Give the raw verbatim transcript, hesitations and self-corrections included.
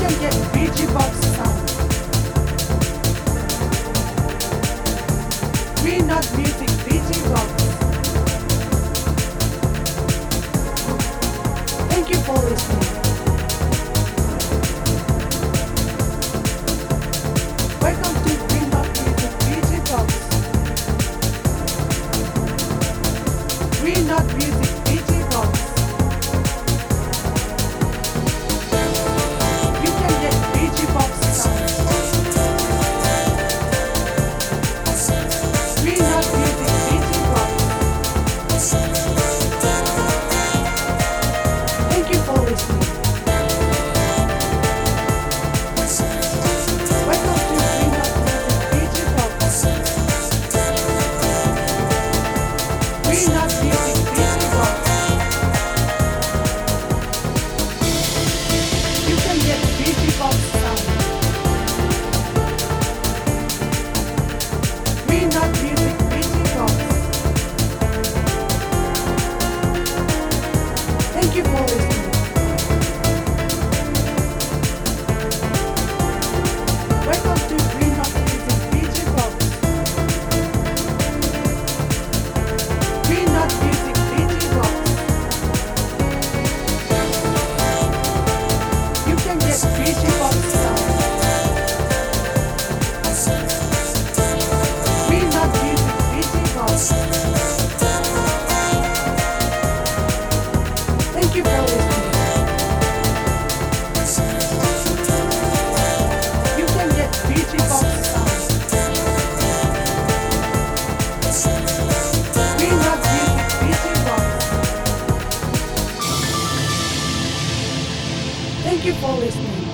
can get B G Box sound. Green Knot Music B G Box. Thank you for listening. Welcome to Green Knot Music B G Box. Green Knot Music B G Box. You can get B G Box sound. Green Knot Music B G Box. Thank you for listening. Welcome to Green Knot Music B G Box. Green Knot Music B G Box. You can get B G Box sound. Green Knot Music B G Box. Thank you for listening. Welcome to Green Knot Music B G Box. Green Knot Music B G Box. You can get B G Box sound. Green Knot Music B G Box. Thank you for listening. You can get B G Box sound. Green Knot Music B G Box. Thank you for listening.